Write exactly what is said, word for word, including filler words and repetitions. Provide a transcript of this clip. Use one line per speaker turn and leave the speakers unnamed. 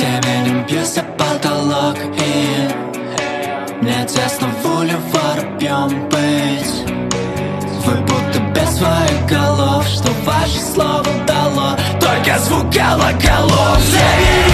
Временем бьюсь о потолок, и мне тесно в уле воробьем быть. Вы будто без своих голов, что ваше слово дало только звук колоколов.